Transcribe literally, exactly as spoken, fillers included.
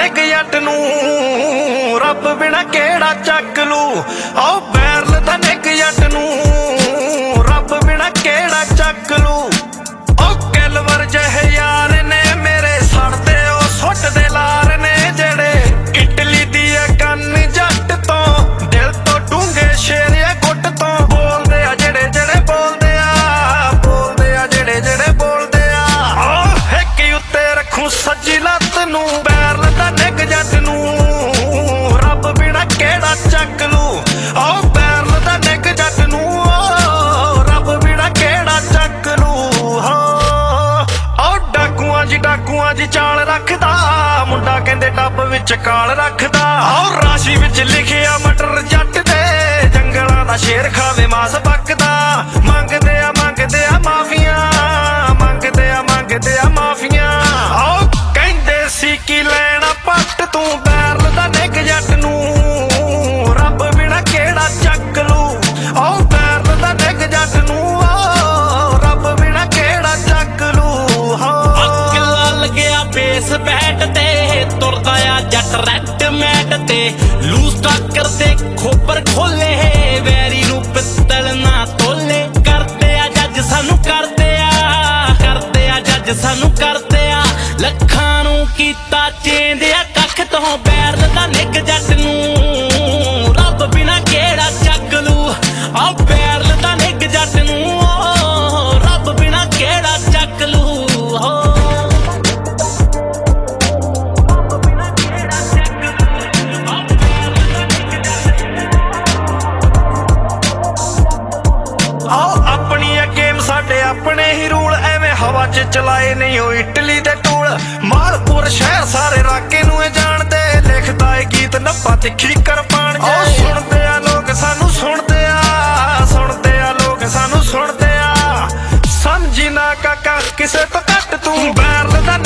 ਨਿੱਘ ਜੱਟ ਨੂੰ ਰੱਬ ਬਿਨਾ ਕਿਹੜਾ ਚੱਕ ਲੂ। ਓ ਬੈਰਲ ਦਾ ਨਿੱਘ ਜੱਟ ਨੂੰ ਰੱਬ ਬਿਨਾ ਕਿਹੜਾ ਚੱਕ ਲੂ। ਓ ਕਿਲਵਰ ਜਿਹੇ ਯਾਰ ਨੇ ਮੇਰੇ ਸੜਦੇ ਉਹ ਸੁੱਟਦੇ ਲਾਰ ਨੇ ਜਿਹੜੇ ਇਟਲੀ ਦੀ ਐ ਕੰਨ ਜੱਟ ਤੋਂ ਦਿਲ ਤੋਂ ਡੂੰਘੇ ਸ਼ੇਰ ਐ ਗੁੱਟ ਤੋਂ ਬੋਲਦੇ ਆ ਜਿਹੜੇ ਜਿਹੜੇ ਬੋਲਦੇ ਆ ਬੋਲਦੇ ਆ ਜਿਹੜੇ ਜਿਹੜੇ ਬੋਲਦੇ ਆ। ਓ ਹਿੱਕ ਉੱਤੇ ਰੱਖੂ ਸੱਜੀ ਲੱਤ ਨੂੰ ਬੈਰਲ ਦਾ ਨਿੱਘ ਜੱਟ ਨੂੰ ਰੱਬ ਬਿਨਾ ਕਿਹੜਾ ਚੱਕ ਲੂ। ਓ ਬੈਰਲ ਦਾ ਨਿੱਘ ਜੱਟ ਨੂੰ ਰੱਬ ਬਿਨਾ ਕਿਹੜਾ ਚੱਕ ਲੂ। ਓ ਡਾਕੂਆਂ ਜੀ ਡਾਕੂਆਂ ਜੀ ਚਾਲ ਰੱਖਦਾ ਮੁੰਡਾ ਕਹਿੰਦੇ ਡੱਬ ਵਿੱਚ ਕਾਲ ਰੱਖਦਾ। ਓ ਰਾਸ਼ੀ ਵਿੱਚ ਲਿਖਿਆ ਮਟਰ ਜੱਟ ਦੇ ਜੰਗਲਾਂ ਦਾ ਸ਼ੇਰ ਖਾਵੇ ਮਾਸ ਪੱਕਦਾ। ਮੰਗਦੇ ਆ ਮੰਗਦੇ ਆ ਮਾਫੀਆਂ ਮੰਗਦੇ ਆ ਮੰਗਦੇ ਆ ਮਾਫੀਆਂ। ਓ ਕਹਿੰਦੇ ਸੀ ਕੀ ਲੈਣਾ ਪੱਟ ਤੂੰ ਬੈਰਲ ਦਾ ਨਿੱਘ ਜੱਟ ਨੂੰ ਰੱਬ ਬਿਨਾ ਕਿਹੜਾ ਚੱਕ ਲੂ। ਓ ਬੈਰਲ ਦਾ ਨਿੱਘ ਜੱਟ ਨੂੰ ਰੱਬ ਬਿਨਾ ਕਿਹੜਾ ਚੱਕ ਲੂ। ਅਕਲਾ ਲੱਗਿਆ ਬੇਸ ਬੈਟ ਤੇ ਤੁਰਦਾ ਆ ਜੱਟ ਰੈਡ ਮੈਟ ਤੇ ਲੂਸ ਟੱਕਰ ਤੇ ਖੋਪਰ ਖੋਲੇ ਵੈਰੀ ਨੂੰ ਪਿੱਤਲ ਨਾ ਤੋਲੇ। ਕਰਦੇ ਆ ਜੱਜ ਸਾਨੂੰ ਕਰਦੇ ਆ ਕਰਦੇ ਆ ਜੱਜ ਸਾਨੂੰ ਕਰਦੇ ਆ ਲੱਖਾਂ ਨੂੰ ਕੀਤਾ ਚੇਂਜ ਆ ਕੱਖ ਤੋਂ ਬੈਰਲ ਦਾ ਨਿੱਘ ਜੱਟ ਨੂੰ ਰੱਬ ਬਿਨਾ ਕਿਹੜਾ ਚੱਕ ਲੂ। ਆ ਬੈਰਲ ਦਾ ਨਿੱਘ ਜੱਟ ਨੂੰ ਰੱਬ ਬਿਨਾ ਕਿਹੜਾ ਚੱਕ ਲੂ। ਆਓ ਆਪਣੀ ਆ ਗੇਮ ਸਾਡੇ ਆਪਣੇ ਹੀ ਰੂਲ ਐਵੇਂ ਹਵਾ ਚ ਚਲਾਏ ਨਹੀਂ ਉਹ ਇਟਲੀ ਦੇ ਟੂਲ। ਮਾਲਪੁਰ ਸ਼ਹਿਰ ਸਾਰੇ ਰਾਕੇ ਨੂੰ ਇਹ ਜਾਣਦੇ ਲਿਖਦਾ ਏ ਗੀਤ ਨੱਪਾ ਤਿੱਖੀ ਕਰਪਾਨ। ਓ ਸੁਣਦੇ ਆ ਲੋਕ ਸਾਨੂੰ ਸੁਣਦੇ ਆ ਸੁਣਦੇ ਆ ਲੋਕ ਸਾਨੂੰ ਸੁਣਦੇ ਆ। ਸਮਝੀ ਨਾ ਕਾਕਾ ਕਿਸੇ ਤੋਂ ਘੱਟ ਤੂੰ ਬੈਰਲ ਦਾ